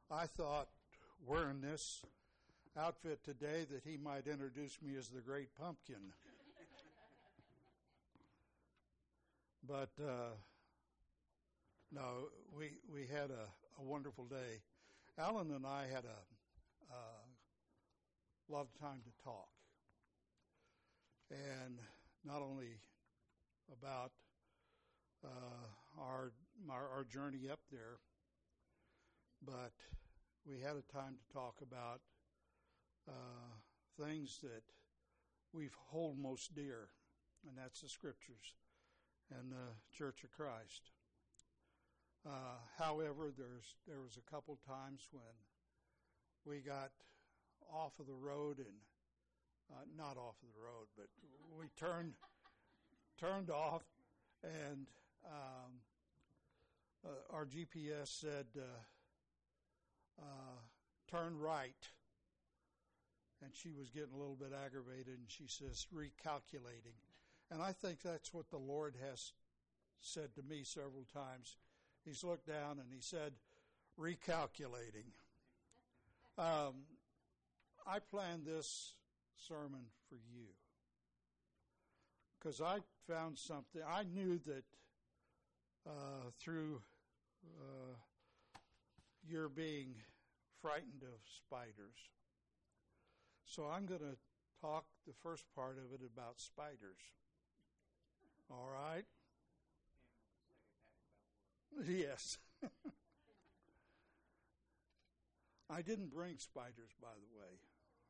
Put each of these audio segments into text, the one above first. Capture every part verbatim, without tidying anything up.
I thought wearing this outfit today that he might introduce me as the Great Pumpkin. But uh, no, we we had a, a wonderful day. Alan and I had a, a lot of time to talk, and not only about uh, our, our our journey up there, but we had a time to talk about uh, things that we hold most dear, and that's the Scriptures and the Church of Christ. Uh, however, there's there was a couple times when we got off of the road and uh, not off of the road, but we turned turned off, and um, uh, our G P S said uh, uh, turn right, and she was getting a little bit aggravated, and she says recalculating, and I think that's what the Lord has said to me several times. He's looked down and he said, recalculating. Um, I planned this sermon for you because I found something. I knew that uh, through uh, your being frightened of spiders. So I'm going to talk the first part of it about spiders. All right? Yes. I didn't bring spiders, by the way.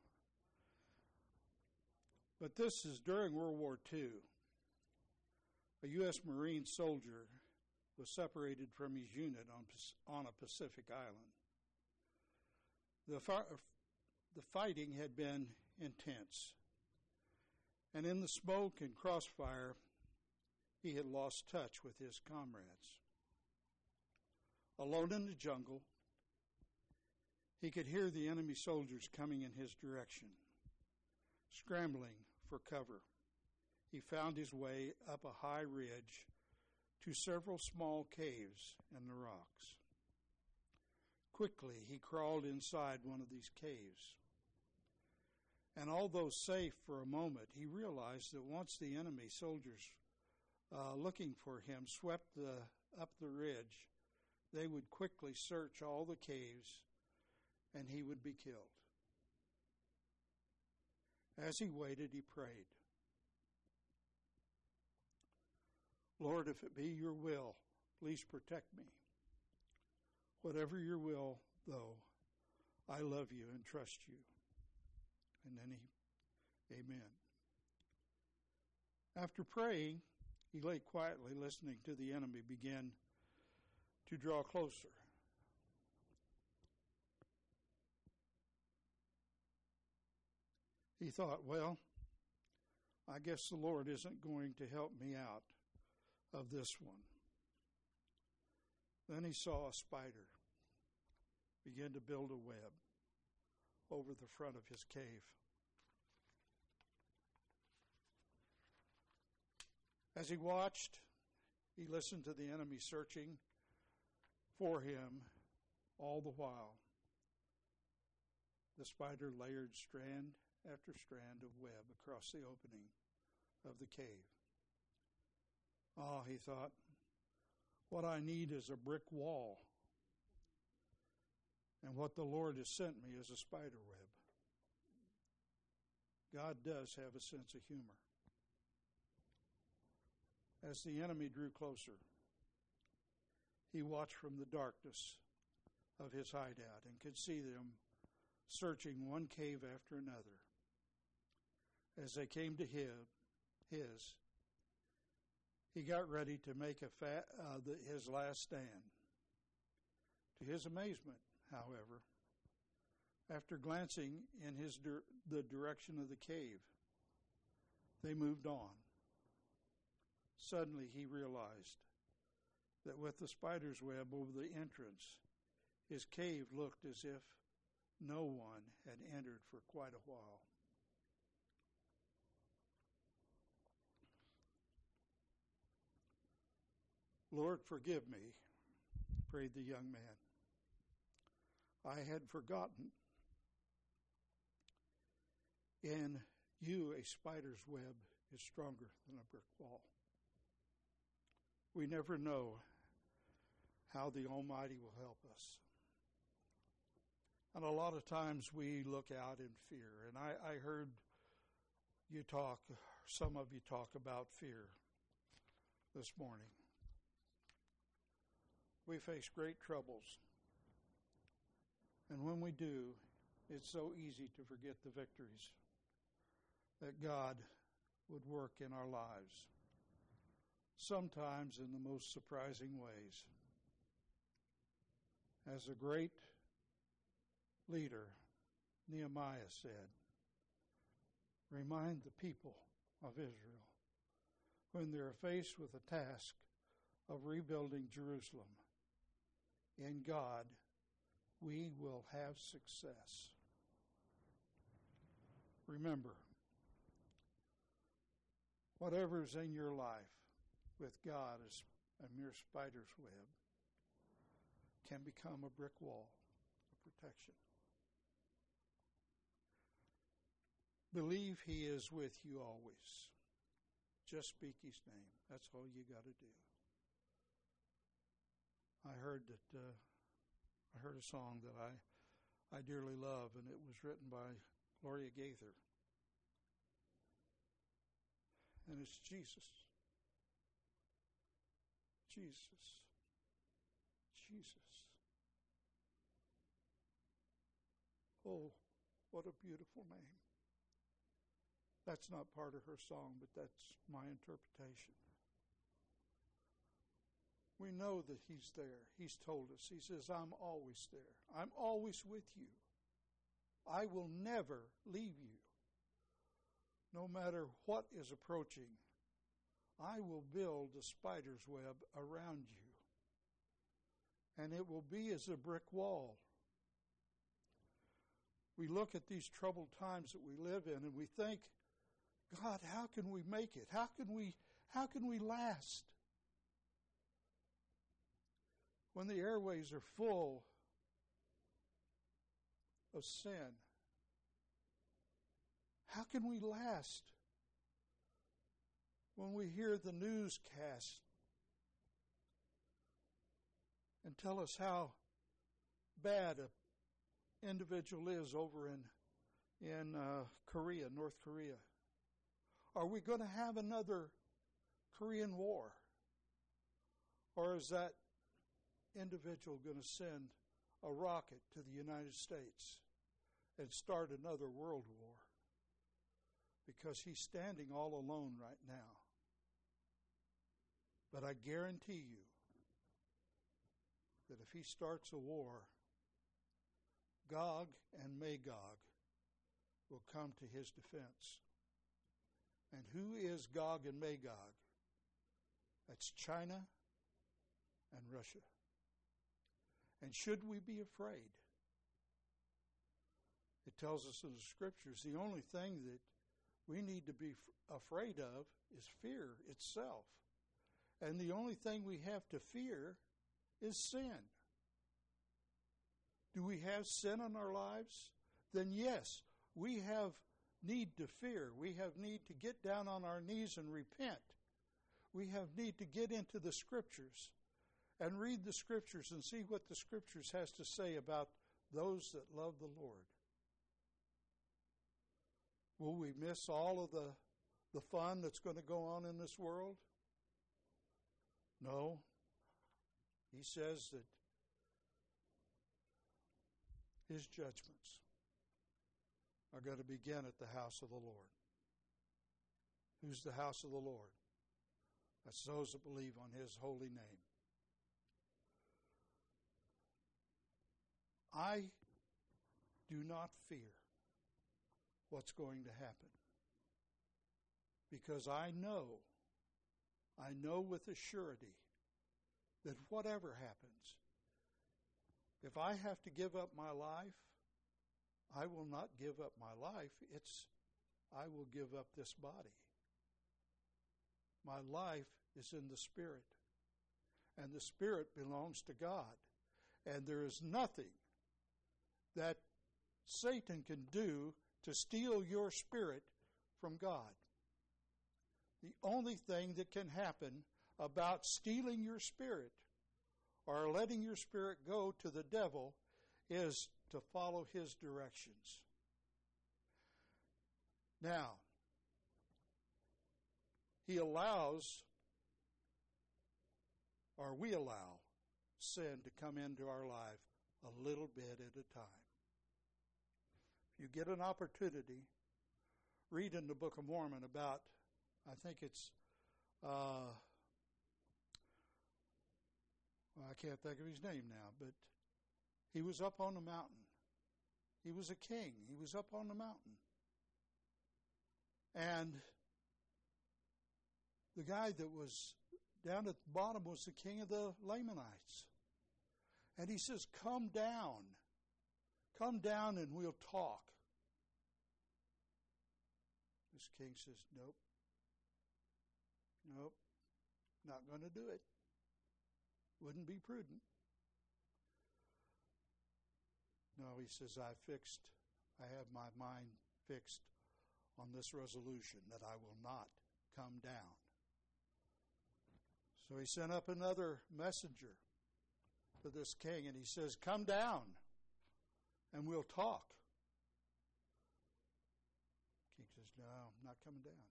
But this is during World War Two. A U S Marine soldier was separated from his unit on, on a Pacific island. The, fi- the fighting had been intense. And in the smoke and crossfire, he had lost touch with his comrades. Alone in the jungle, he could hear the enemy soldiers coming in his direction, scrambling for cover. He found his way up a high ridge to several small caves in the rocks. Quickly, he crawled inside one of these caves. And although safe for a moment, he realized that once the enemy soldiers uh, looking for him swept the, up the ridge, they would quickly search all the caves, and he would be killed. As he waited, he prayed, Lord, if it be your will, please protect me. Whatever your will, though, I love you and trust you. And then he, amen. After praying, he lay quietly listening to the enemy begin to draw closer. He thought, well, I guess the Lord isn't going to help me out of this one. Then he saw a spider begin to build a web over the front of his cave. As he watched, he listened to the enemy searching for him all the while. The spider layered strand after strand of web across the opening of the cave. Oh, he thought, what I need is a brick wall. And what the Lord has sent me is a spider web. God does have a sense of humor. As the enemy drew closer, he watched from the darkness of his hideout and could see them searching one cave after another. As they came to his, his he got ready to make a fa- uh, the, his last stand. To his amazement, however, after glancing in his dir- the direction of the cave, they moved on. Suddenly he realized that with the spider's web over the entrance, his cave looked as if no one had entered for quite a while. Lord, forgive me, prayed the young man. I had forgotten. In you, a spider's web is stronger than a brick wall. We never know how the Almighty will help us. And a lot of times we look out in fear. And I, I heard you talk, some of you talk about fear this morning. We face great troubles. And when we do, it's so easy to forget the victories that God would work in our lives, sometimes in the most surprising ways. As a great leader, Nehemiah said, remind the people of Israel when they're faced with the task of rebuilding Jerusalem. In God, we will have success. Remember, whatever's in your life with God is a mere spider's web, can become a brick wall of protection. Believe He is with you always. Just speak His name. That's all you got to do. I heard that uh, I heard a song that I I dearly love, and it was written by Gloria Gaither, and it's Jesus, Jesus, Jesus. Oh, what a beautiful name. That's not part of her song, but that's my interpretation. We know that He's there. He's told us. He says, I'm always there. I'm always with you. I will never leave you. No matter what is approaching, I will build a spider's web around you. And it will be as a brick wall. We look at these troubled times that we live in and we think, God, how can we make it? How can we, how can we last? When the airways are full of sin, how can we last? When we hear the newscast and tell us how bad an individual is over in, in uh, Korea, North Korea. Are we going to have another Korean War? Or is that individual going to send a rocket to the United States and start another world war? Because he's standing all alone right now. But I guarantee you that if he starts a war, Gog and Magog will come to his defense. And who is Gog and Magog? That's China and Russia. And should we be afraid? It tells us in the Scriptures the only thing that we need to be f- afraid of is fear itself. And the only thing we have to fear is sin. Do we have sin in our lives? Then yes, we have need to fear. We have need to get down on our knees and repent. We have need to get into the Scriptures and read the Scriptures and see what the Scriptures has to say about those that love the Lord. Will we miss all of the, the fun that's going to go on in this world? No. He says that His judgments are going to begin at the house of the Lord. Who's the house of the Lord? That's those that believe on His holy name. I do not fear what's going to happen, because I know, I know with a surety that whatever happens, if I have to give up my life, I will not give up my life. It's, I will give up this body. My life is in the Spirit, and the Spirit belongs to God. And there is nothing that Satan can do to steal your spirit from God. The only thing that can happen about stealing your spirit or letting your spirit go to the devil is to follow his directions. Now, he allows, or we allow, sin to come into our life a little bit at a time. If you get an opportunity, read in the Book of Mormon about, I think it's, uh, well, I can't think of his name now, but he was up on the mountain. He was a king. He was up on the mountain. And the guy that was down at the bottom was the king of the Lamanites. And he says, come down. Come down and we'll talk. This king says, nope. Nope. Not going to do it. Wouldn't be prudent. No, he says, I fixed, I have my mind fixed on this resolution that I will not come down. So he sent up another messenger to this king, and he says, come down, and we'll talk. King says, no, I'm not coming down.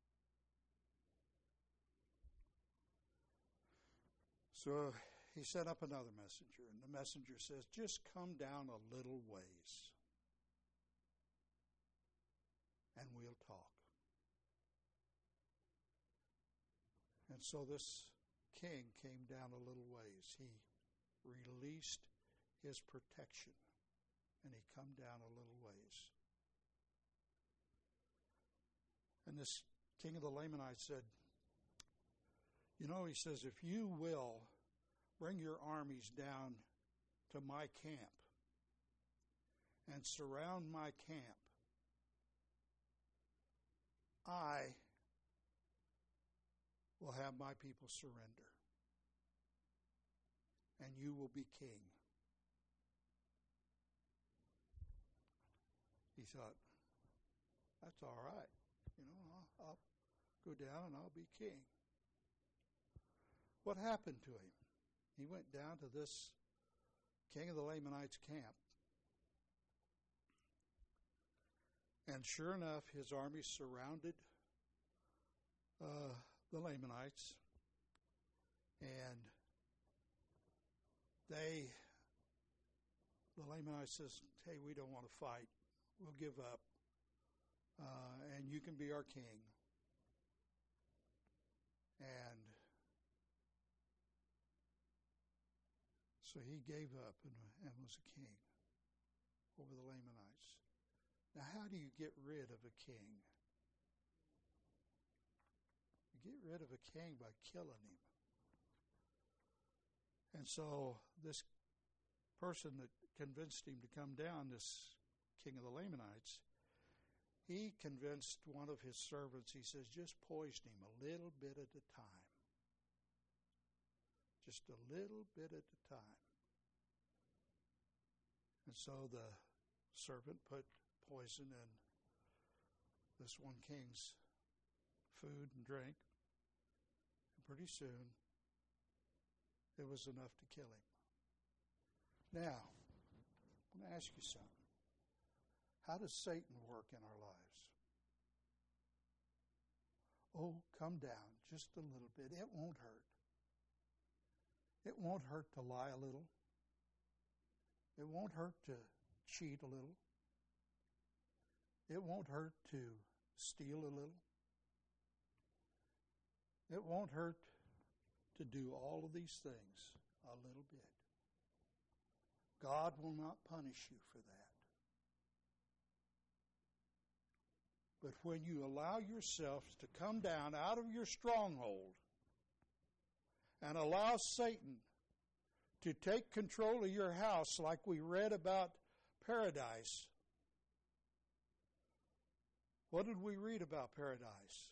So he sent up another messenger, and the messenger says, just come down a little ways, and we'll talk. And so this king came down a little ways. He released his protection, and he come down a little ways. And this king of the Lamanites said, you know, he says, if you will bring your armies down to my camp and surround my camp, I will have my people surrender, and you will be king. He thought, that's all right. You know, I'll, I'll go down and I'll be king. What happened to him? He went down to this king of the Lamanites camp. And sure enough, his army surrounded uh, the Lamanites. And they, the Lamanites says, hey, we don't want to fight. We'll give up. Uh, and you can be our king. And so he gave up and, and was a king over the Lamanites. Now, how do you get rid of a king? You get rid of a king by killing him. And so this person that convinced him to come down, this king of the Lamanites, he convinced one of his servants, he says, just poison him a little bit at a time. Just a little bit at a time. And so the servant put poison in this one king's food and drink. And pretty soon, it was enough to kill him. Now, I want to ask you something. How does Satan work in our lives? Oh, come down just a little bit. It won't hurt. It won't hurt to lie a little. It won't hurt to cheat a little. It won't hurt to steal a little. It won't hurt to do all of these things a little bit. God will not punish you for that. But when you allow yourself to come down out of your stronghold and allow Satan to take control of your house, like we read about paradise. What did we read about paradise?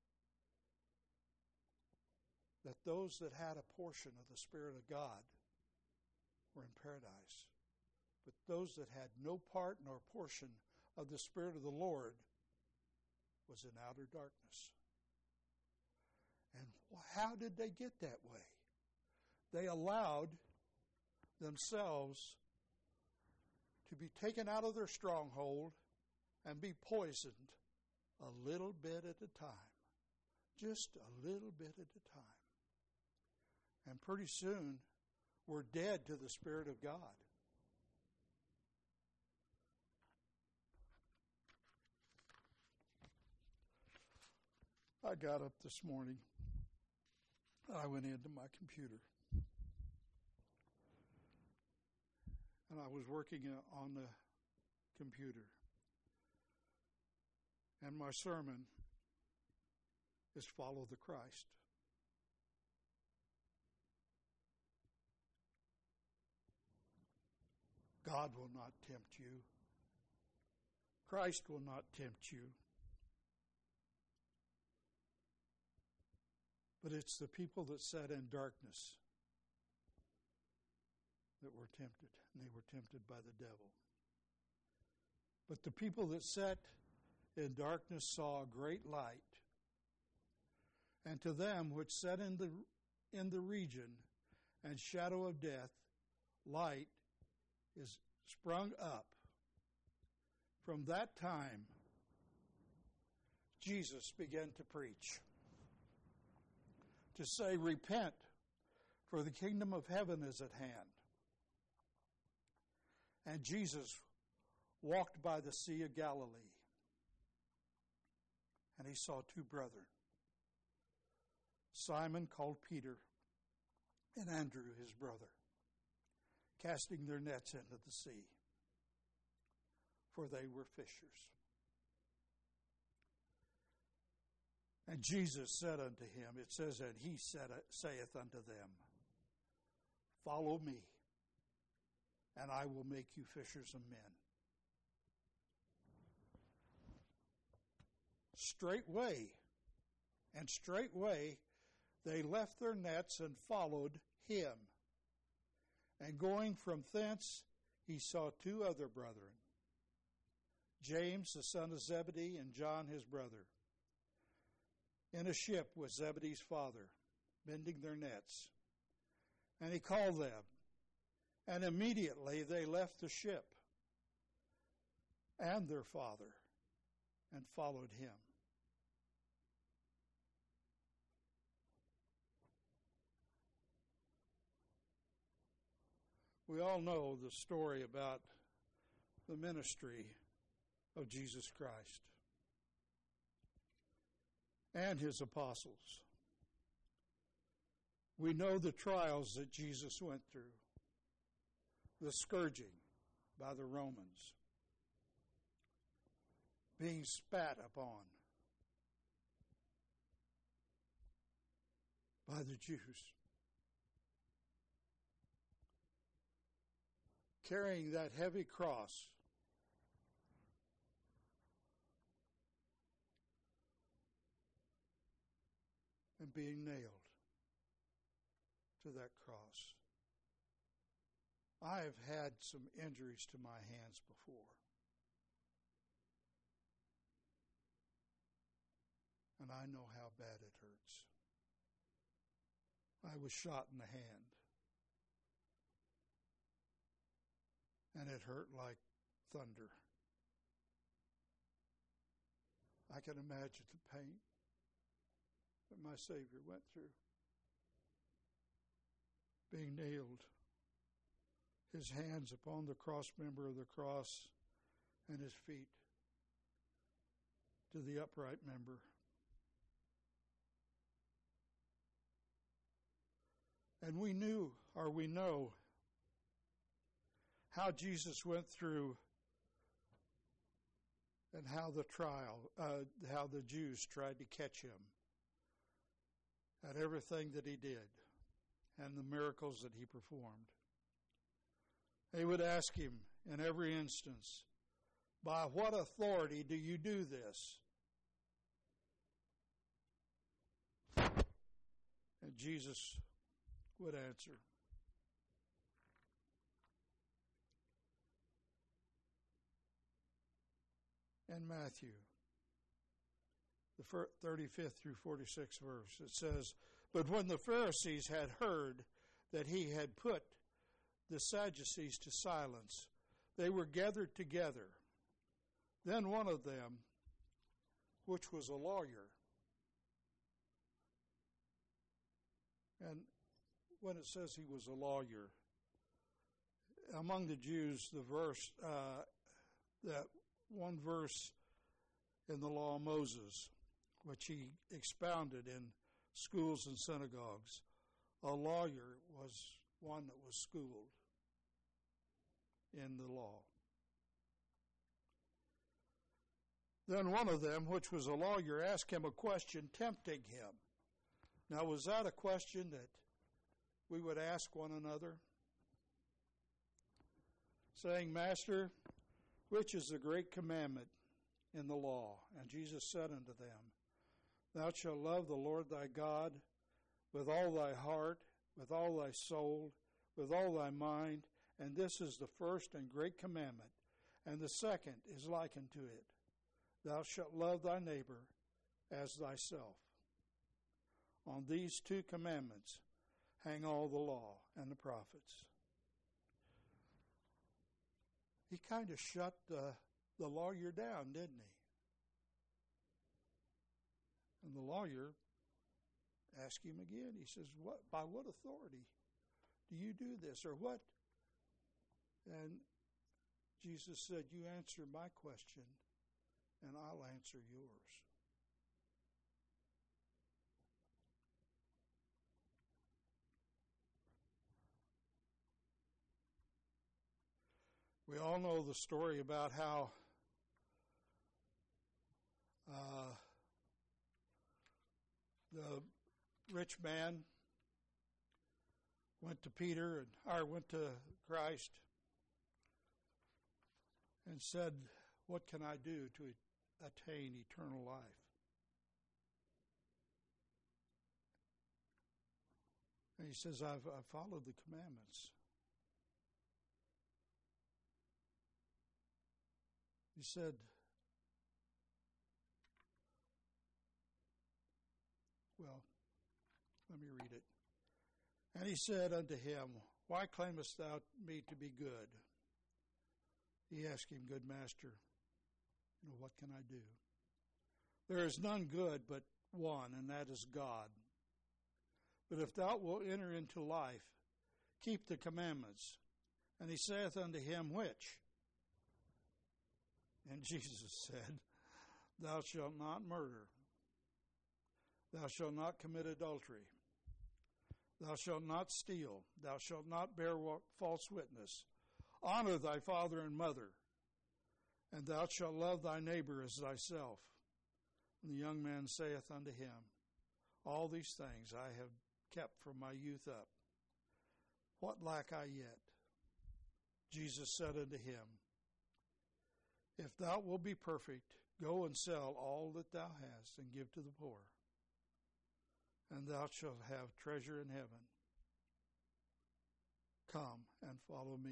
That those that had a portion of the Spirit of God were in paradise. But those that had no part nor portion of the Spirit of the Lord was in outer darkness. And how did they get that way? They allowed themselves to be taken out of their stronghold and be poisoned a little bit at a time. Just a little bit at a time. And pretty soon, we're dead to the Spirit of God. I got up this morning. I went into my computer. And I was working on the computer. And my sermon is Follow the Christ. God will not tempt you. Christ will not tempt you. But it's the people that sat in darkness that were tempted, and they were tempted by the devil. But the people that sat in darkness saw a great light. And to them which sat in the in the region and shadow of death, light is sprung up. From that time, Jesus began to preach, to say, repent, for the kingdom of heaven is at hand. And Jesus walked by the Sea of Galilee, and he saw two brethren, Simon called Peter, and Andrew his brother, casting their nets into the sea, for they were fishers. And Jesus said unto him, it says, and he said, saith unto them, follow me, and I will make you fishers of men. Straightway, and straightway they left their nets and followed him. And going from thence, he saw two other brethren, James the son of Zebedee and John his brother, in a ship with Zebedee's father, mending their nets. And he called them, and immediately they left the ship and their father and followed him. We all know the story about the ministry of Jesus Christ and his apostles. We know the trials that Jesus went through, the scourging by the Romans, being spat upon by the Jews, carrying that heavy cross and being nailed to that cross. I have had some injuries to my hands before. And I know how bad it hurts. I was shot in the hand. And it hurt like thunder. I can imagine the pain that my Savior went through. Being nailed, his hands upon the cross member of the cross and his feet to the upright member. And we knew, or we know, how Jesus went through and how the trial, uh, how the Jews tried to catch him at everything that he did and the miracles that he performed. They would ask him in every instance, by what authority do you do this? And Jesus would answer, and Matthew, the thirty-fifth through forty-sixth verse. It says, "But when the Pharisees had heard that he had put the Sadducees to silence, they were gathered together. Then one of them, which was a lawyer," and when it says he was a lawyer, among the Jews, the verse, uh, that one verse in the law of Moses, which he expounded in schools and synagogues, a lawyer was one that was schooled in the law. Then one of them, which was a lawyer, asked him a question, tempting him. Now, was that a question that we would ask one another? Saying, "Master, which is the great commandment in the law?" And Jesus said unto them, "Thou shalt love the Lord thy God with all thy heart, with all thy soul, with all thy mind, and this is the first and great commandment. And the second is like unto it. Thou shalt love thy neighbor as thyself. On these two commandments hang all the law and the prophets." He kind of shut the, the lawyer down, didn't he? And the lawyer asked him again. He says, "What? By what authority do you do this, or what?" And Jesus said, "You answer my question, and I'll answer yours." We all know the story about how uh, the rich man went to Peter, and or went to Christ, and said, "What can I do to attain eternal life?" And he says, I've, I've followed the commandments. He said, well, let me read it. "And he said unto him, Why claimest thou me to be good?" He asked him, "Good master, you know, what can I do? There is none good but one, and that is God. But if thou wilt enter into life, keep the commandments." And he saith unto him, "Which?" And Jesus said, "Thou shalt not murder. Thou shalt not commit adultery. Thou shalt not steal. Thou shalt not bear false witness. Honor thy father and mother. And thou shalt love thy neighbor as thyself." And the young man saith unto him, "All these things I have kept from my youth up. What lack I yet?" Jesus said unto him, "If thou wilt be perfect, go and sell all that thou hast, and give to the poor, and thou shalt have treasure in heaven. Come and follow me."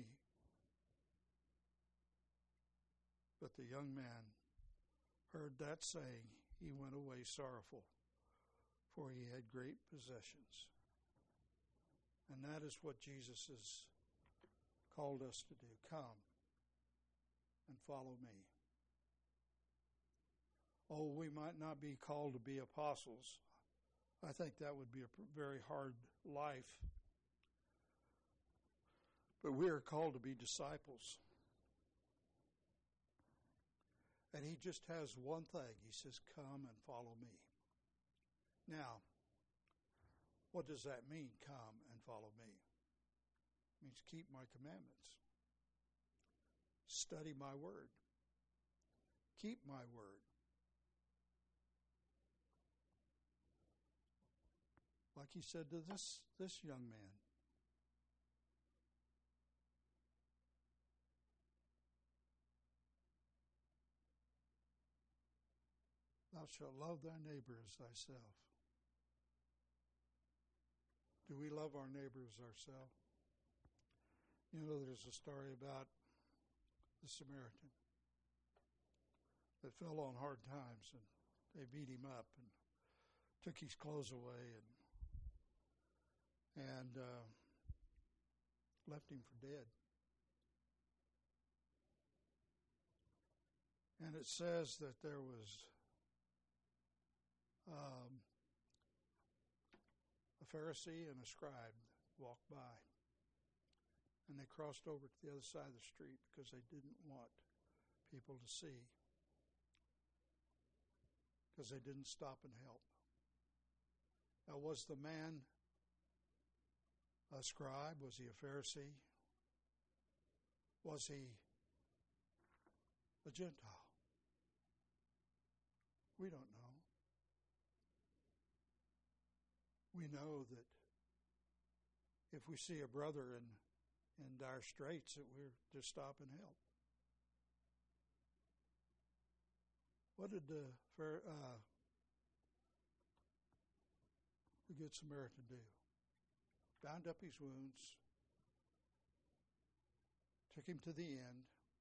But the young man heard that saying, he went away sorrowful, for he had great possessions. And that is what Jesus has called us to do. Come and follow me. Oh, we might not be called to be apostles. I think that would be a very hard life. But we are called to be disciples. And he just has one thing. He says, "Come and follow me." Now, what does that mean, come and follow me? It means keep my commandments. Study my word. Keep my word. Like he said to this, this young man. Thou shalt love thy neighbor as thyself. Do we love our neighbor as ourselves? You know, there's a story about the Samaritan. that fell on hard times, and they beat him up and took his clothes away and and uh, left him for dead. And it says that there was um, a Pharisee and a scribe walked by, and they crossed over to the other side of the street because they didn't want people to see, because they didn't stop and help. Now, was the man a scribe? Was he a Pharisee? Was he a Gentile? We don't know. We know that if we see a brother in, in dire straits, that we're to stop and help. What did the, uh, the Good Samaritan do? Bound up his wounds, took him to the inn,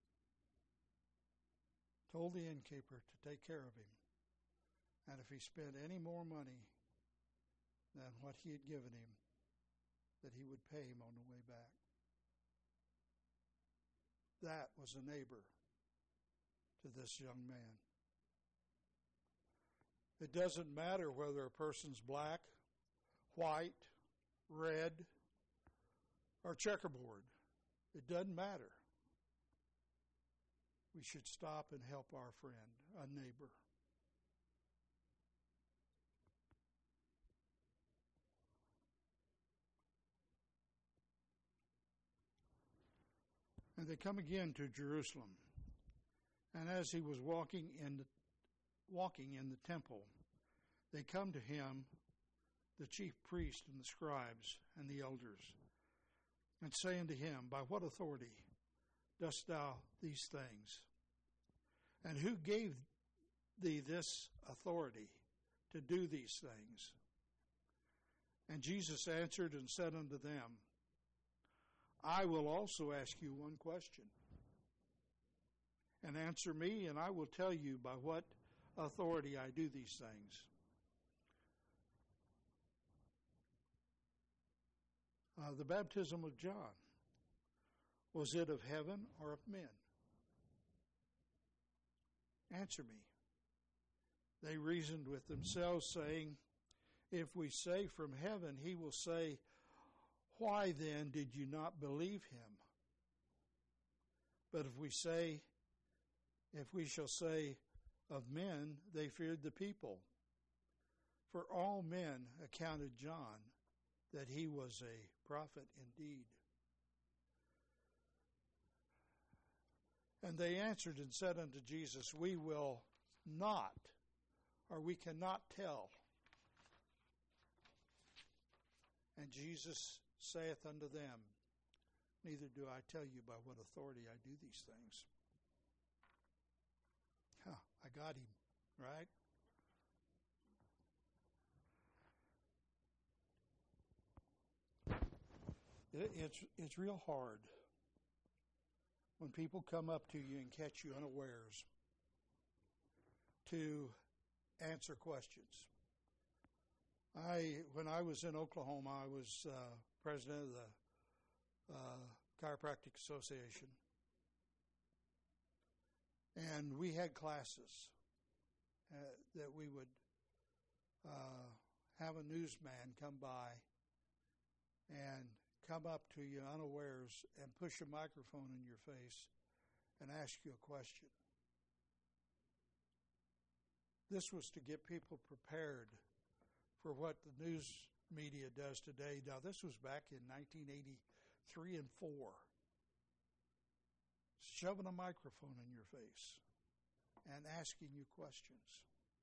told the innkeeper to take care of him, and if he spent any more money than what he had given him, that he would pay him on the way back. That was a neighbor to this young man. It doesn't matter whether a person's black, white, red, or checkerboard. It doesn't matter. We should stop and help our friend, a neighbor. And they come again to Jerusalem. And as he was walking in the, walking in the temple, they come to him, the chief priests and the scribes and the elders, and say unto him, By what authority dost thou these things? And who gave thee this authority to do these things? And Jesus answered and said unto them, I will also ask you one question. And answer me, and I will tell you by what authority I do these things. Uh, the baptism of John, was it of heaven or of men? Answer me. They reasoned with themselves, saying, If we say from heaven, he will say, Why then did you not believe him? But if we say, if we shall say of men, they feared the people. For all men accounted John that he was a prophet indeed. And they answered and said unto Jesus, We will not, or we cannot tell. And Jesus saith unto them, Neither do I tell you by what authority I do these things. Huh, I got him, right? It, it's it's real hard when people come up to you and catch you unawares to answer questions. I, when I was in Oklahoma, I was uh, president of the uh, Chiropractic Association. And we had classes uh, that we would uh, have a newsman come by and come up to you unawares and push a microphone in your face and ask you a question. This was to get people prepared for what the news media does today. Now, this was back in nineteen eighty-three and four. Shoving a microphone in your face and asking you questions.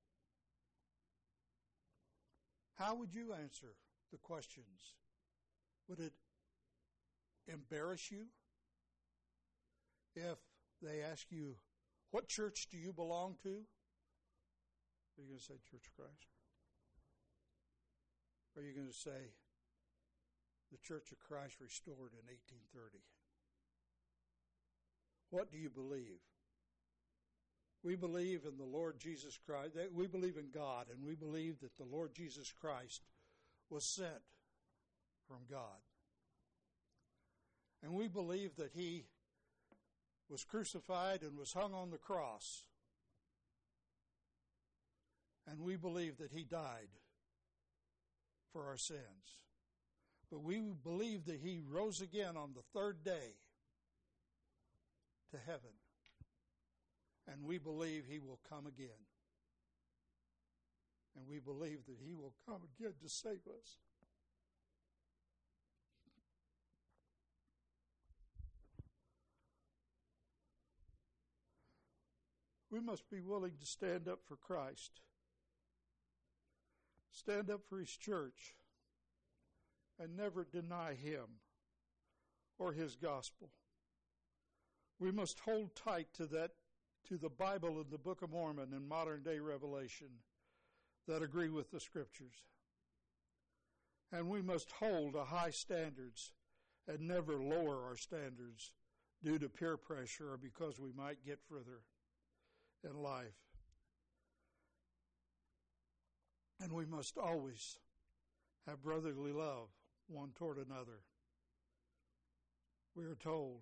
How would you answer the questions? Would it embarrass you if they ask you, what church do you belong to? Are you going to say Church of Christ? Or are you going to say the Church of Christ restored in eighteen thirty? What do you believe? We believe in the Lord Jesus Christ. That we believe in God, and we believe that the Lord Jesus Christ was sent from God. And we believe that he was crucified and was hung on the cross. And we believe that he died for our sins. But we believe that he rose again on the third day to heaven. And we believe he will come again. And we believe that he will come again to save us. We must be willing to stand up for Christ. Stand up for his church. And never deny him or his gospel. We must hold tight to that, to the Bible and the Book of Mormon and modern day Revelation that agree with the Scriptures. And we must hold a high standards and never lower our standards due to peer pressure or because we might get further in life. And we must always have brotherly love one toward another. We are told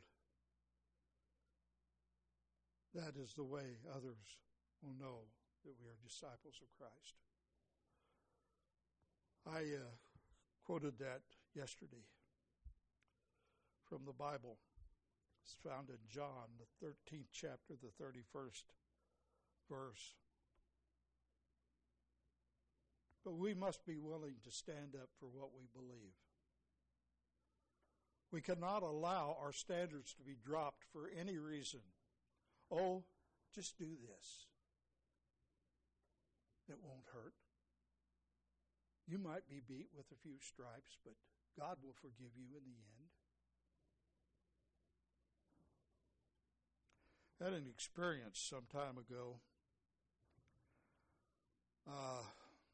that is the way others will know that we are disciples of Christ. I uh, quoted that yesterday from the Bible. It's found in John, the thirteenth chapter, the thirty-first verse. But we must be willing to stand up for what we believe. We cannot allow our standards to be dropped for any reason. Oh, just do this. It won't hurt. You might be beat with a few stripes, but God will forgive you in the end. I had an experience some time ago. Uh,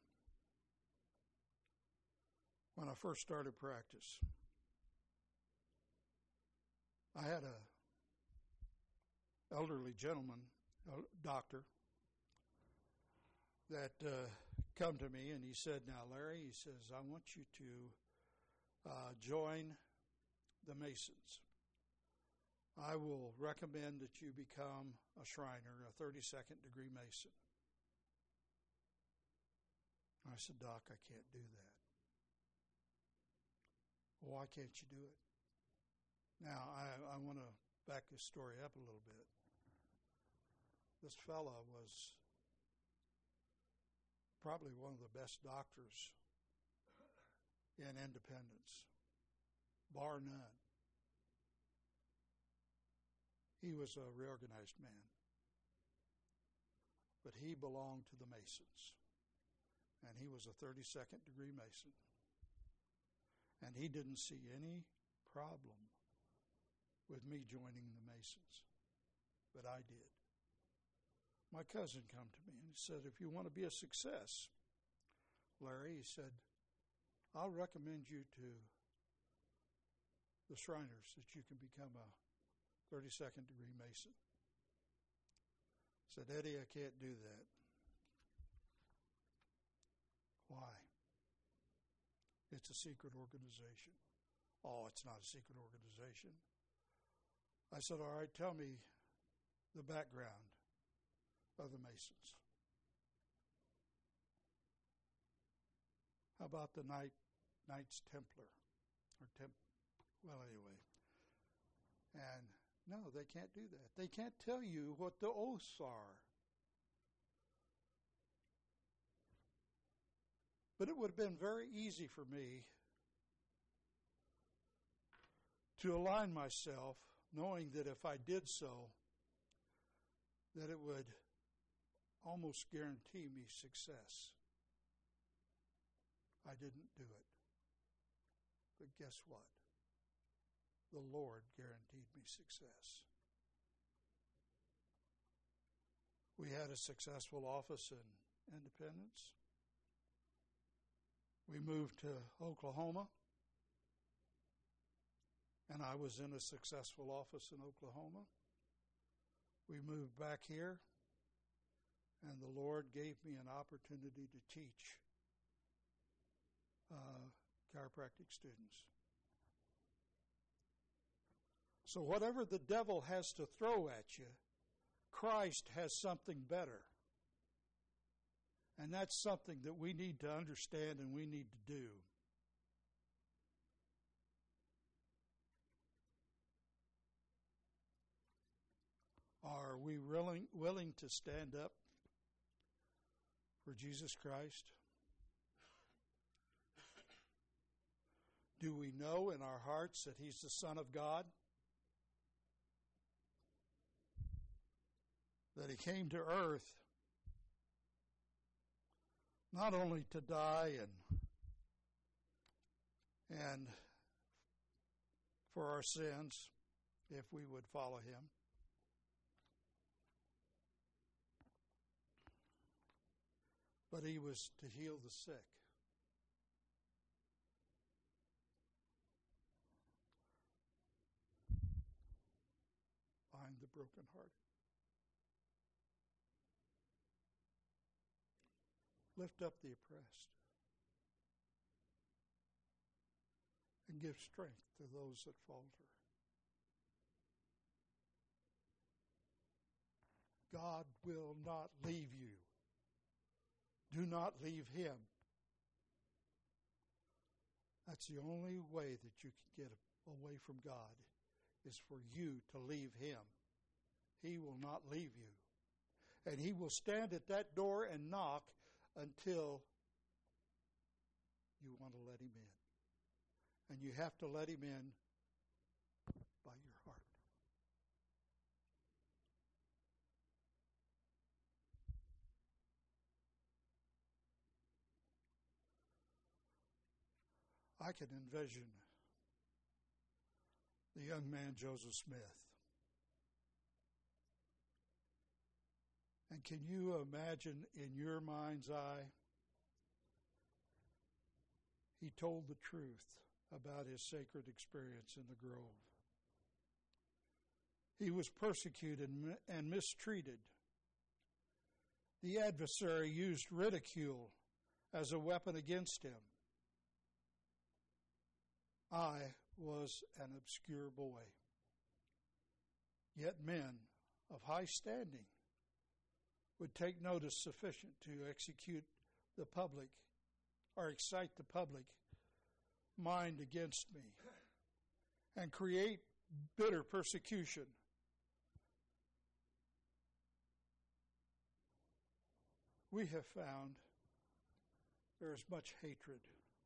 when I first started practice, I had a elderly gentleman, a doctor, that uh, come to me and he said, "Now, Larry," he says, "I want you to uh, join the Masons. I will recommend that you become a Shriner, a thirty-second degree Mason." I said, "Doc, I can't do that." "Why can't you do it?" Now, I, I want to back this story up a little bit. This fella was probably one of the best doctors in Independence, bar none. He was a reorganized man. But he belonged to the Masons. And he was a thirty-second degree Mason. And he didn't see any problem with me joining the Masons. But I did. My cousin come to me and he said, "If you want to be a success, Larry," he said, "I'll recommend you to the Shriners that you can become a thirty-second degree Mason." I said, "Eddie, I can't do that." "Why?" "It's a secret organization." "Oh, it's not a secret organization." I said, "All right, tell me the background of the Masons. How about the Knight, Knights Templar? Or Temp, well, anyway. And no, they can't do that. They can't tell you what the oaths are. But it would have been very easy for me to align myself, knowing that if I did so, that it would almost guarantee me success. I didn't do it. But guess what? The Lord guaranteed me success. We had a successful office in Independence. We moved to Oklahoma, and I was in a successful office in Oklahoma. We moved back here, and the Lord gave me an opportunity to teach uh, chiropractic students. So whatever the devil has to throw at you, Christ has something better. And that's something that we need to understand and we need to do. Are we willing, willing to stand up for Jesus Christ? Do we know in our hearts that He's the Son of God? That He came to earth not only to die and and for our sins, if we would follow Him, but He was to heal the sick. Bind the brokenhearted. Lift up the oppressed. And give strength to those that falter. God will not leave you. Do not leave Him. That's the only way that you can get away from God, is for you to leave Him. He will not leave you. And He will stand at that door and knock until you want to let Him in. And you have to let Him in by your heart. I can envision the young man Joseph Smith. And can you imagine in your mind's eye, he told the truth about his sacred experience in the grove. He was persecuted and mistreated. The adversary used ridicule as a weapon against him. I was an obscure boy. Yet men of high standing would take notice sufficient to execute the public or excite the public mind against me and create bitter persecution. We have found there is much hatred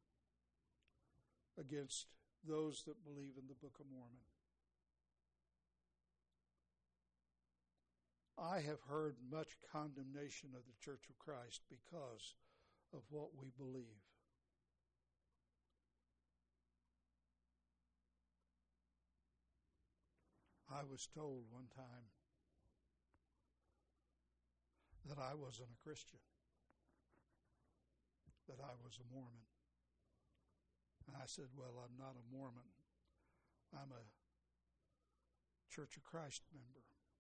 against those that believe in the Book of Mormon. I have heard much condemnation of the Church of Christ because of what we believe. I was told one time that I wasn't a Christian, that I was a Mormon. And I said, well, I'm not a Mormon. I'm a Church of Christ member.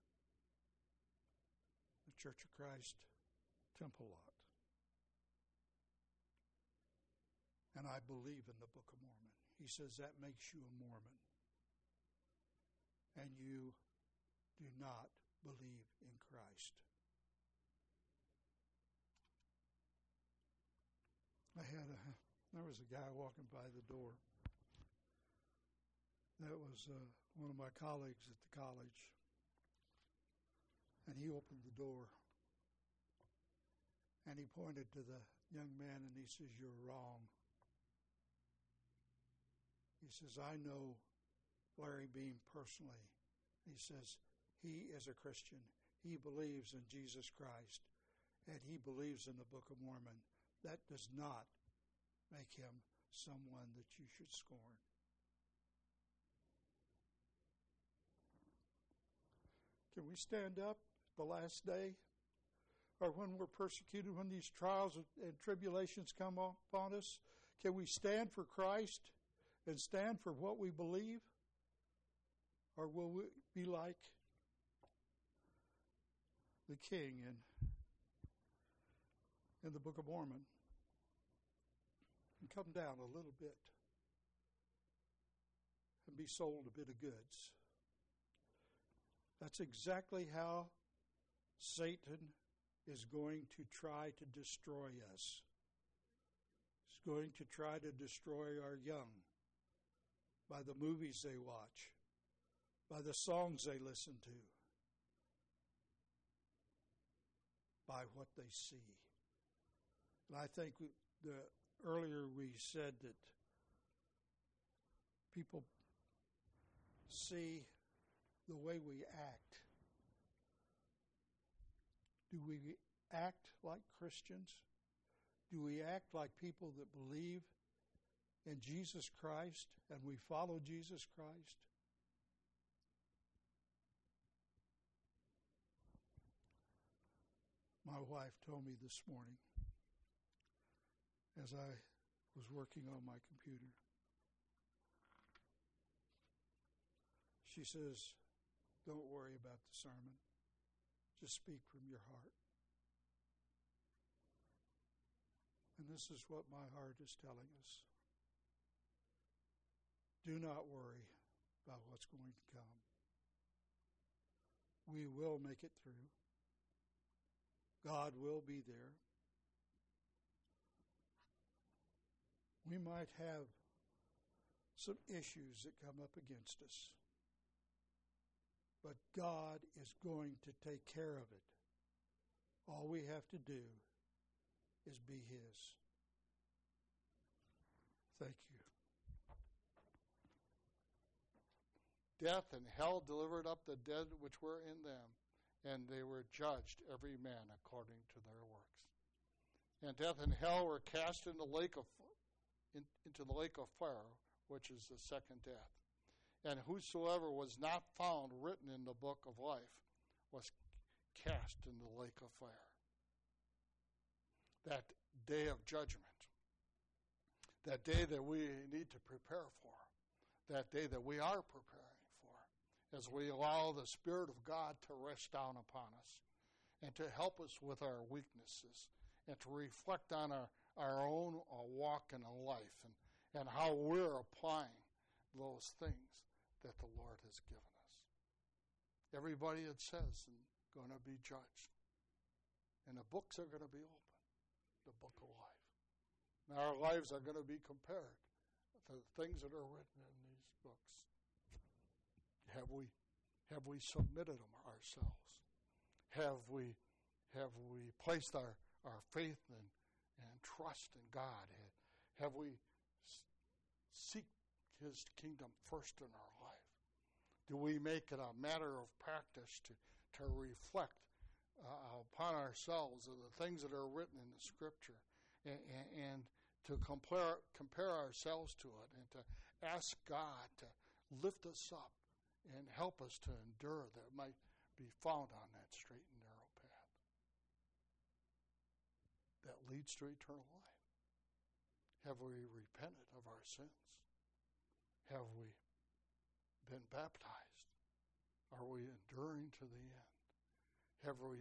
The Church of Christ Temple Lot. And I believe in the Book of Mormon. He says that makes you a Mormon. And you do not believe in Christ. I had a, there was a guy walking by the door. That was uh, one of my colleagues at the college. And he opened the door. And he pointed to the young man and he says, "You're wrong." He says, "I know Larry Beam personally." He says, he is a Christian. He believes in Jesus Christ. And he believes in the Book of Mormon. That does not make him someone that you should scorn. Can we stand up the last day? Or when we're persecuted, when these trials and tribulations come upon us, can we stand for Christ and stand for what we believe? Or will we be like the king in in the Book of Mormon and come down a little bit and be sold a bit of goods. That's exactly how Satan is going to try to destroy us. He's going to try to destroy our young by the movies they watch, by the songs they listen to, by what they see. And I think the earlier we said that people see the way we act. Do we act like Christians? Do we act like people that believe in Jesus Christ and we follow Jesus Christ? My wife told me this morning as I was working on my computer. She says, "Don't worry about the sermon. Just speak from your heart." And this is what my heart is telling us. Do not worry about what's going to come. We will make it through. God will be there. We might have some issues that come up against us, but God is going to take care of it. All we have to do is be His. Thank you. Death and hell delivered up the dead which were in them, and they were judged every man according to their works. And death and hell were cast in the lake of in, into the lake of fire, which is the second death. And whosoever was not found written in the book of life was cast in the lake of fire. That day of judgment, that day that we need to prepare for, that day that we are preparing for, as we allow the Spirit of God to rest down upon us and to help us with our weaknesses and to reflect on our, our own uh, walk in life and, and how we're applying those things that the Lord has given us. Everybody, it says, is going to be judged. And the books are going to be open, the book of life. And our lives are going to be compared to the things that are written in these books. Have we have we submitted them ourselves? Have we have we placed our, our faith and, and trust in God? Have we seek His kingdom first in our life? Do we make it a matter of practice to, to reflect uh, upon ourselves of the things that are written in the Scripture and, and, and to compare, compare ourselves to it and to ask God to lift us up and help us to endure that might be found on that straight and narrow path that leads to eternal life? Have we repented of our sins? Have we been baptized? Are we enduring to the end? Have we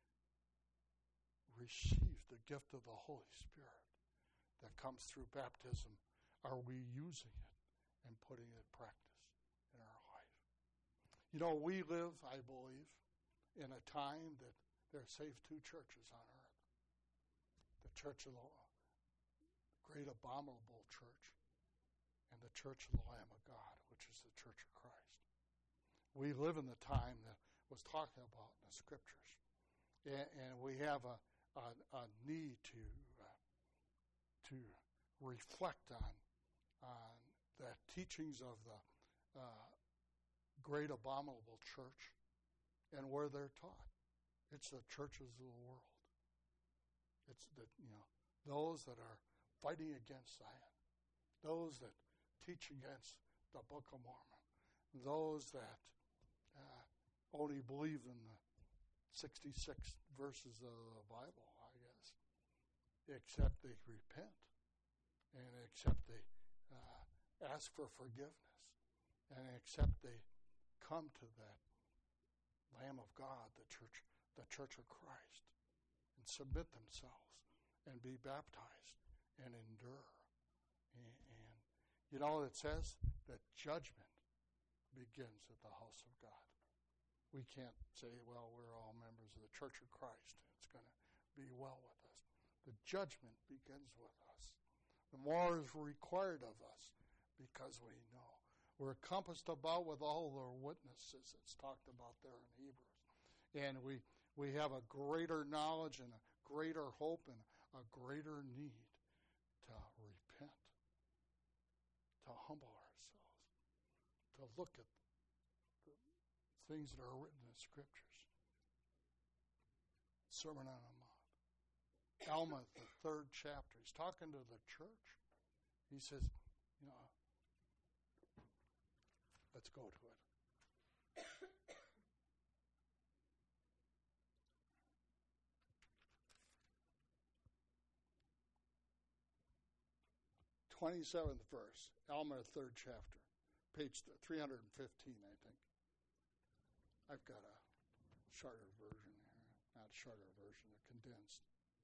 received the gift of the Holy Spirit that comes through baptism? Are we using it and putting it in practice in our life? You know, we live, I believe, in a time that there are save two churches on earth. The Church of the Great Abominable Church and the Church of the Lamb of God, which is the Church of Christ. We live in the time that was talking about in the Scriptures. And, and we have a, a, a need to uh, to reflect on, on the teachings of the uh, Great Abominable Church and where they're taught. It's the churches of the world. It's the, you know, those that are fighting against Zion, those that teach against the Book of Mormon, those that uh, only believe in the sixty-six verses of the Bible, I guess, except they repent and except they uh, ask for forgiveness and except they come to that Lamb of God, the church, the Church of Christ, and submit themselves and be baptized and endure. And, and you know, it says that judgment begins at the house of God. We can't say, well, we're all members of the Church of Christ. It's going to be well with us. The judgment begins with us. The more is required of us because we know. We're compassed about with all the witnesses. It's talked about there in Hebrews. And we, we have a greater knowledge and a greater hope and a greater need to repent, to humble ourselves, to look at the things that are written in the Scriptures. Sermon on the Mount. Alma, the third chapter. He's talking to the church. He says, you know, let's go to it. twenty-seventh verse, Alma, third chapter, page three hundred fifteen, I think. I've got a shorter version here, not a shorter version, a condensed.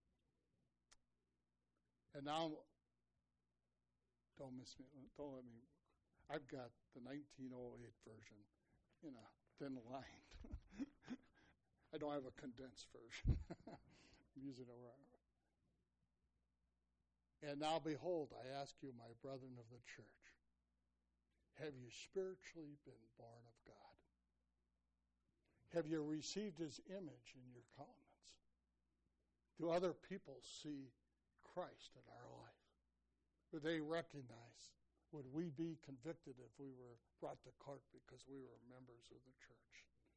And now, don't miss me, don't let me, I've got the nineteen oh eight version in a thin line. I don't have a condensed version. I'm using it around. And now behold, I ask you, my brethren of the church, have you spiritually been born of God? Have you received his image in your countenance? Do other people see Christ in our life? Would they recognize? Would we be convicted if we were brought to court because we were members of the church?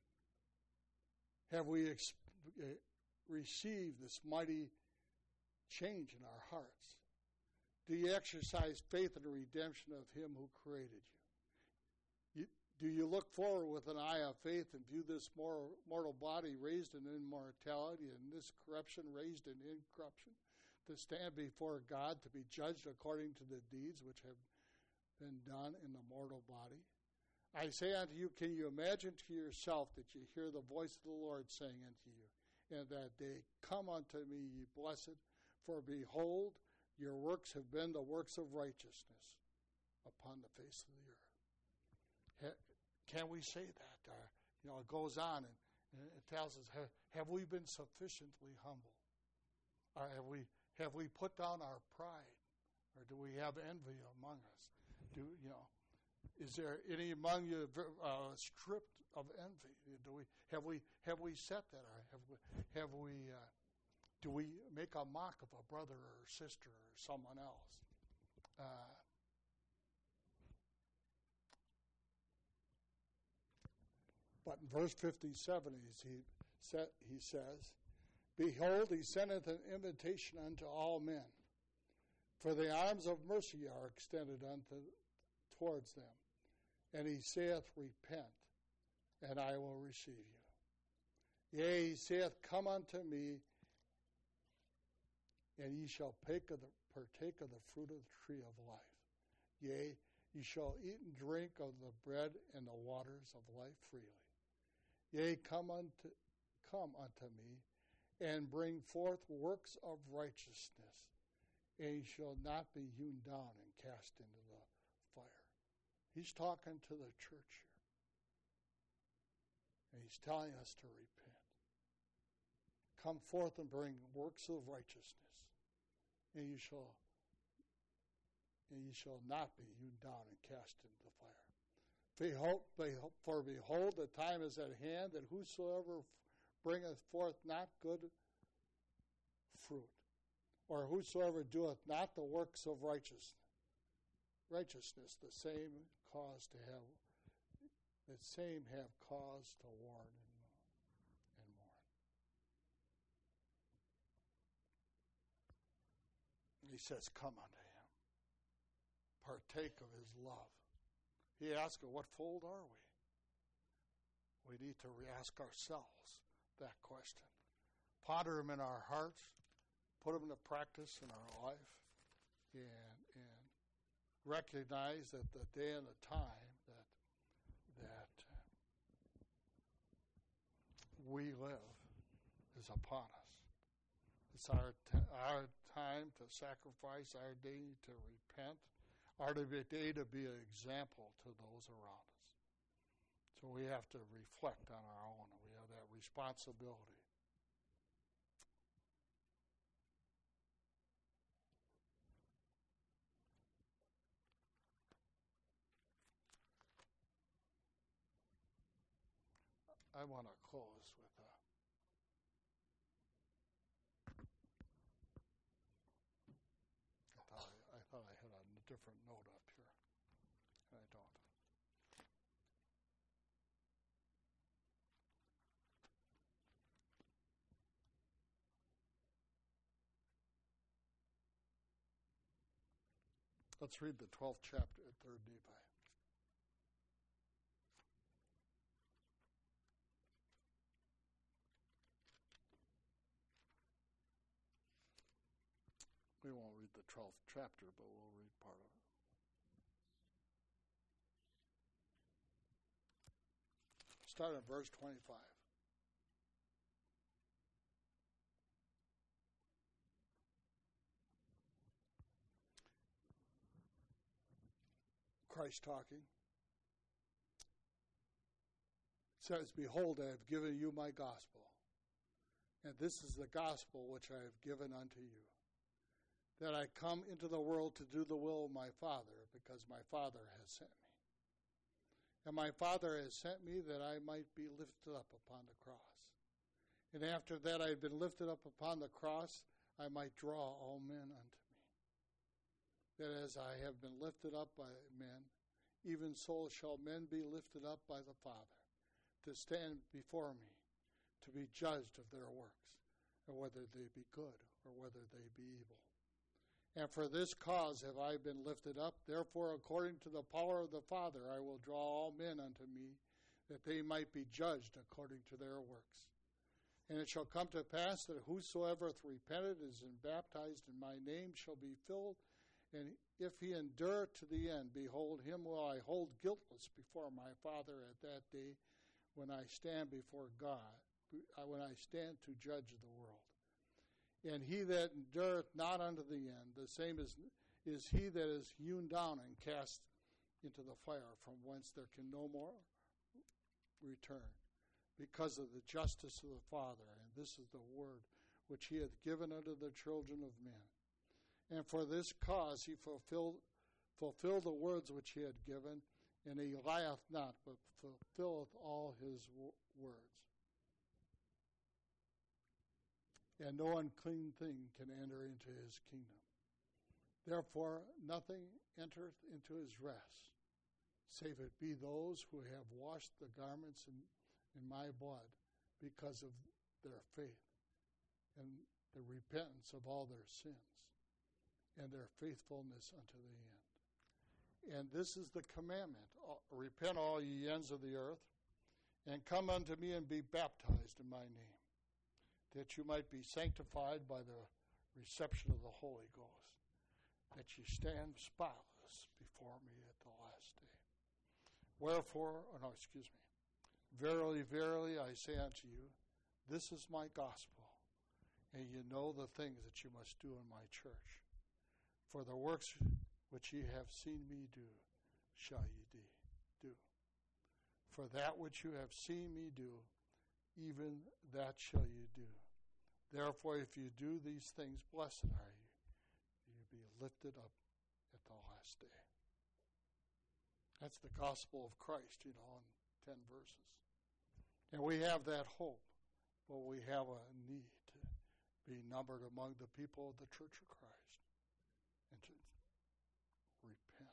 Have we ex- received this mighty change in our hearts? Do you exercise faith in the redemption of him who created you? you? Do you look forward with an eye of faith and view this mortal, mortal body raised in immortality and this corruption raised in incorruption, to stand before God to be judged according to the deeds which have been done in the mortal body? I say unto you, can you imagine to yourself that you hear the voice of the Lord saying unto you in that day, come unto me, ye blessed, for behold, your works have been the works of righteousness upon the face of the earth. Can we say that? Uh, you know, it goes on and, and it tells us, have, have we been sufficiently humble? Or have we have we put down our pride? Or do we have envy among us? Do you know? Is there any among you uh, stripped of envy? Do we have we have we set that? Or have we have we? Uh, Do we make a mock of a brother or sister or someone else? Uh, but in verse fifty-seven, he, set, he says, behold, he sendeth an invitation unto all men, for the arms of mercy are extended unto towards them. And he saith, repent, and I will receive you. Yea, he saith, come unto me, and ye shall partake of, the, partake of the fruit of the tree of life. Yea, ye shall eat and drink of the bread and the waters of life freely. Yea, come unto, come unto me, and bring forth works of righteousness, and ye shall not be hewn down and cast into the fire. He's talking to the church here. And he's telling us to repent. Come forth and bring works of righteousness. And you shall and you shall not be hewn down and cast into the fire. Behold, for behold, the time is at hand that whosoever bringeth forth not good fruit, or whosoever doeth not the works of righteousness, righteousness, the same cause to have the same have cause to warn and, and mourn. He says, come unto him. Partake of his love. He asks, what fold are we? We need to ask ourselves that question. Ponder him in our hearts. Put him into practice in our life. And, and recognize that the day and the time that, that we live is upon us. It's our, t- our time to sacrifice, our day to repent, our day to be an example to those around us. So we have to reflect on our own. We have that responsibility. I want to close with a I thought I, I thought I had a different note up here, and I don't. Let's read the twelfth chapter at third Nephi. We won't read the twelfth chapter, but we'll read part of it. Start at verse twenty-five. Christ talking. It says, "Behold, I have given you my gospel, and this is the gospel which I have given unto you, that I come into the world to do the will of my Father, because my Father has sent me. And my Father has sent me that I might be lifted up upon the cross. And after that I had been lifted up upon the cross, I might draw all men unto me. That as I have been lifted up by men, even so shall men be lifted up by the Father, to stand before me, to be judged of their works, or whether they be good, or whether they be evil. And for this cause have I been lifted up. Therefore, according to the power of the Father, I will draw all men unto me, that they might be judged according to their works. And it shall come to pass that whosoever hath repented and is baptized in my name shall be filled. And if he endure to the end, behold, him will I hold guiltless before my Father at that day, when I stand before God, when I stand to judge the world. And he that endureth not unto the end, the same is, is he that is hewn down and cast into the fire, from whence there can no more return, because of the justice of the Father. And this is the word which he hath given unto the children of men. And for this cause he fulfilled, fulfilled the words which he had given, and he lieth not, but fulfilleth all his w- words. And no unclean thing can enter into his kingdom. Therefore nothing entereth into his rest, save it be those who have washed the garments in, in my blood, because of their faith and the repentance of all their sins, and their faithfulness unto the end. And this is the commandment: repent all ye ends of the earth, and come unto me and be baptized in my name, that you might be sanctified by the reception of the Holy Ghost, that ye stand spotless before me at the last day. Wherefore, oh no, excuse me, verily, verily, I say unto you, this is my gospel, and ye know the things that you must do in my church. For the works which ye have seen me do, shall ye do. For that which you have seen me do, even that shall you do. Therefore, if you do these things, blessed are you. You be lifted up at the last day. That's the gospel of Christ, you know, in ten verses. And we have that hope, but we have a need to be numbered among the people of the Church of Christ and to repent,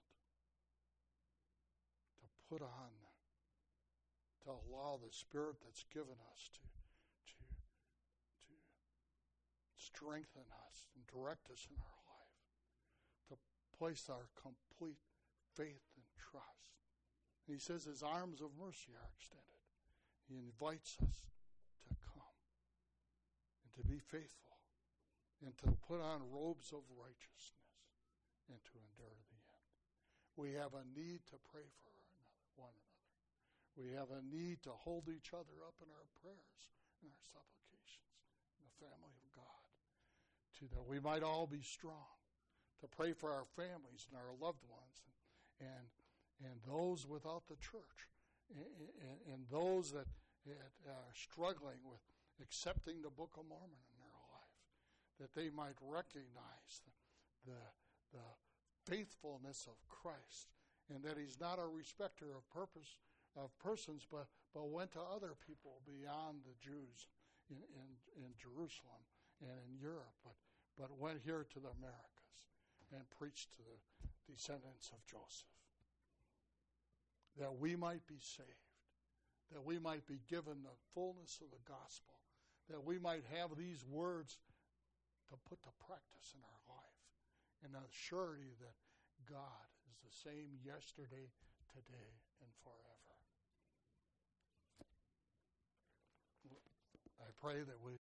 to put on, to allow the Spirit that's given us to, to, to strengthen us and direct us in our life, to place our complete faith and trust. And he says his arms of mercy are extended. He invites us to come and to be faithful and to put on robes of righteousness and to endure to the end. We have a need to pray for another, one another. We have a need to hold each other up in our prayers and our supplications in the family of God, to that we might all be strong, to pray for our families and our loved ones, and and, and those without the church, and, and, and those that, that are struggling with accepting the Book of Mormon in their life, that they might recognize the, the, the faithfulness of Christ, and that He's not a respecter of purpose of persons, but, but went to other people beyond the Jews in, in, in Jerusalem and in Europe, but, but went here to the Americas and preached to the descendants of Joseph. That we might be saved, that we might be given the fullness of the gospel, that we might have these words to put to practice in our life, and the surety that God is the same yesterday, today, and forever. I pray that we